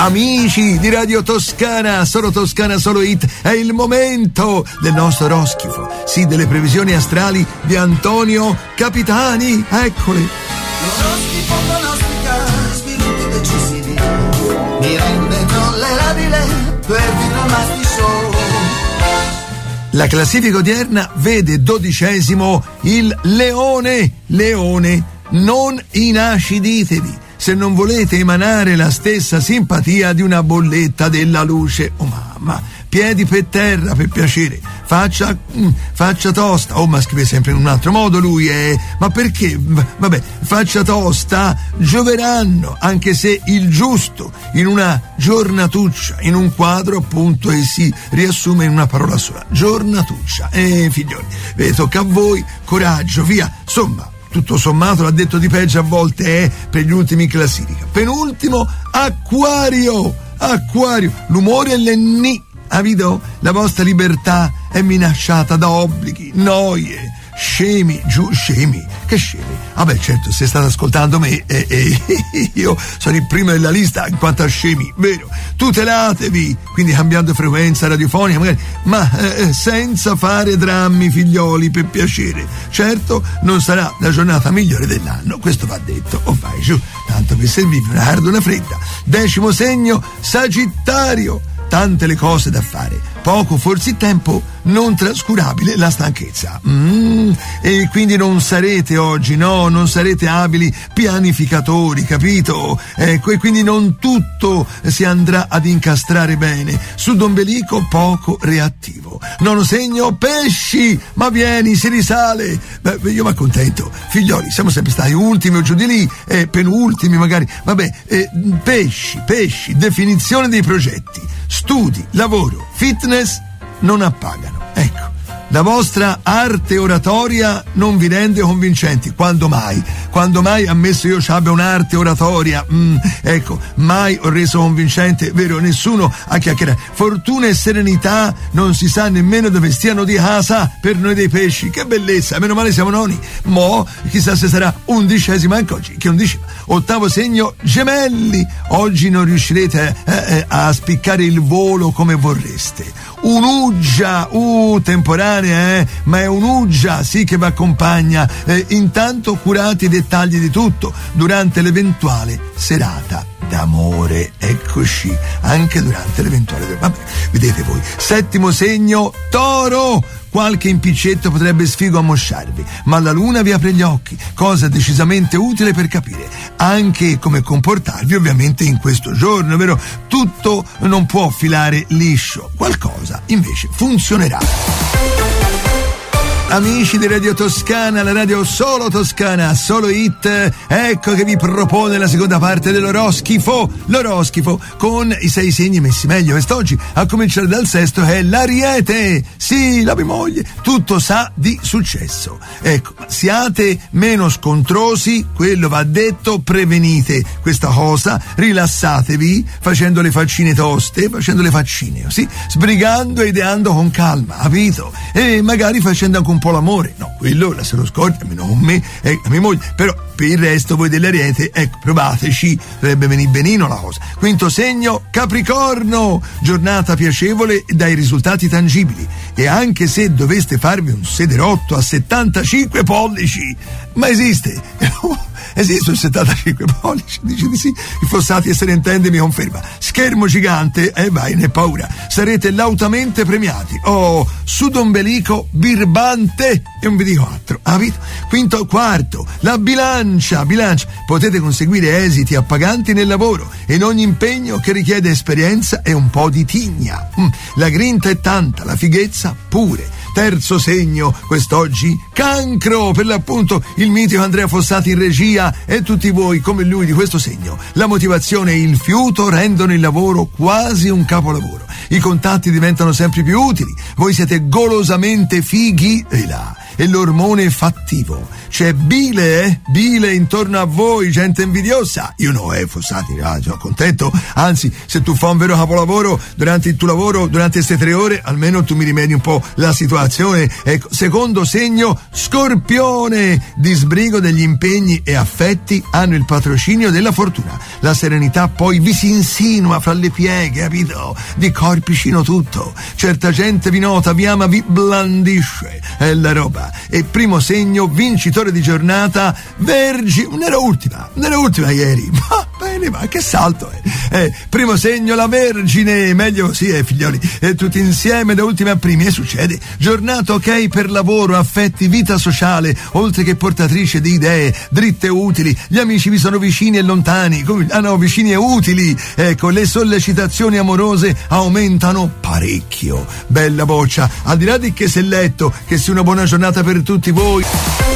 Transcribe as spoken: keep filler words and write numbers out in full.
Amici di Radio Toscana, solo Toscana, solo hit, è il momento del nostro oroscofo, sì, delle previsioni astrali di Antonio Capitani, eccole. L'oroscopo pronostica sviluppi decisivi, mi rende tollerabile per Masti Show. La classifica odierna vede dodicesimo il Leone, Leone, non inaciditevi. Se non volete emanare la stessa simpatia di una bolletta della luce. Oh mamma, piedi per terra per piacere, faccia, mm, faccia tosta. Oh, ma scrive sempre in un altro modo lui, eh. Ma perché? Vabbè, faccia tosta, gioveranno, anche se il giusto, in una giornatuccia, in un quadro appunto, e si riassume in una parola sola, giornatuccia. Eh, figlioli, eh, tocca a voi, coraggio, via, insomma. Tutto sommato l'ha detto di peggio a volte, eh, per gli ultimi in classifica. Penultimo, Acquario, Acquario, l'umore è l'enni, capito? La vostra libertà è minacciata da obblighi, noie, scemi, giù, scemi, che scemi? Vabbè, certo, se state ascoltando me, eh, eh, io sono il primo della lista in quanto a scemi, vero? Tutelatevi, quindi cambiando frequenza radiofonica, magari, ma eh, senza fare drammi, figlioli, per piacere. Certo, non sarà la giornata migliore dell'anno, questo va detto. O vai giù, tanto per servirvi una carta, una fredda. Decimo segno, Sagittario. Tante le cose da fare, poco forse il tempo, non trascurabile la stanchezza. Mm, e quindi non sarete oggi, no, non sarete abili pianificatori, capito? Ecco, e quindi non tutto si andrà ad incastrare bene. Sudd'ombelico poco reattivo. Nono segno, Pesci, ma vieni, si risale. Beh, io mi accontento, figlioli, siamo sempre stati ultimi o giù di lì, eh, penultimi magari. Vabbè, eh, pesci, pesci, definizione dei progetti. Studi, lavoro, fitness non appagano. Ecco, la vostra arte oratoria non vi rende convincenti. Quando mai? Quando mai, ammesso io ci abbia un'arte oratoria, mm, ecco, mai ho reso convincente, vero, nessuno a chiacchierare. Fortuna e serenità non si sa nemmeno dove stiano di casa per noi dei pesci. Che bellezza, meno male siamo noni. Mo, chissà se sarà undicesima anche oggi, che undicesima. Ottavo segno, Gemelli. Oggi non riuscirete eh, eh, a spiccare il volo come vorreste. Un'uggia, uh, temporanea, eh, ma è un'uggia, sì, che vi accompagna. Eh, intanto curate i dettagli di tutto durante l'eventuale serata d'amore. Eccoci, anche durante l'eventuale. Vabbè, vedete voi. Settimo segno, Toro. Qualche impicetto potrebbe sfigo ammosciarvi, ma la luna vi apre gli occhi, cosa decisamente utile per capire anche come comportarvi ovviamente in questo giorno, vero? Tutto non può filare liscio, qualcosa invece funzionerà. Amici di Radio Toscana, la radio solo toscana, solo hit, ecco che vi propone la seconda parte dell'oroscofo, l'oroscofo con i sei segni messi meglio quest'oggi, a cominciare dal sesto che è l'Ariete, sì, la mia moglie, tutto sa di successo. Ecco, siate meno scontrosi, quello va detto, prevenite questa cosa, rilassatevi, facendo le faccine toste, facendo le faccine, sì, sbrigando e ideando con calma, capito? E magari facendo anche un po' l'amore, no, quello la se lo scorda, almeno con me e a mia moglie, però per il resto voi dell'Ariete, ecco, provateci, dovrebbe venire benino la cosa. Quinto segno, Capricorno, giornata piacevole dai risultati tangibili, e anche se doveste farvi un sederotto a settantacinque pollici, ma esiste, esiste un settantacinque pollici, dice di sì, il Fossati se ne intende mi conferma, schermo gigante, e eh vai, ne paura, sarete lautamente premiati. Oh, sudombelico birbante, e non vi dico altro, capito? Quinto, quarto, la bilancia, bilancia, potete conseguire esiti appaganti nel lavoro e in ogni impegno che richiede esperienza e un po' di tigna. Mm, la grinta è tanta, la fighezza pure. Terzo segno quest'oggi, Cancro, per l'appunto il mitico Andrea Fossati in regia, e tutti voi come lui di questo segno. La motivazione e il fiuto rendono il lavoro quasi un capolavoro. I contatti diventano sempre più utili, voi siete golosamente fighi e là, e l'ormone fattivo c'è bile, eh? Bile intorno a voi, gente invidiosa. Io no, eh, Fossati, ah, sono contento. Anzi, se tu fai un vero capolavoro durante il tuo lavoro, durante queste tre ore, almeno tu mi rimedi un po' la situazione. Ecco, secondo segno, Scorpione. Disbrigo degli impegni e affetti hanno il patrocinio della fortuna. La serenità poi vi si insinua fra le pieghe, capito? Di corpicino tutto. Certa gente vi nota, vi ama, vi blandisce. È la roba. E primo segno, vincitore di giornata, Vergine. Non era ultima, non era ultima ieri. Ma bene, ma che salto è. Eh, primo segno, la Vergine. Meglio così, eh, figlioli. Eh, tutti insieme da ultimi a primi. E succede. Giornata ok per lavoro, affetti, vita sociale, oltre che portatrice di idee, dritte e utili. Gli amici vi sono vicini e lontani. Come, ah no, vicini e utili. Ecco, le sollecitazioni amorose aumentano parecchio. Bella boccia. Al di là di che se letto, che sia una buona giornata per tutti voi.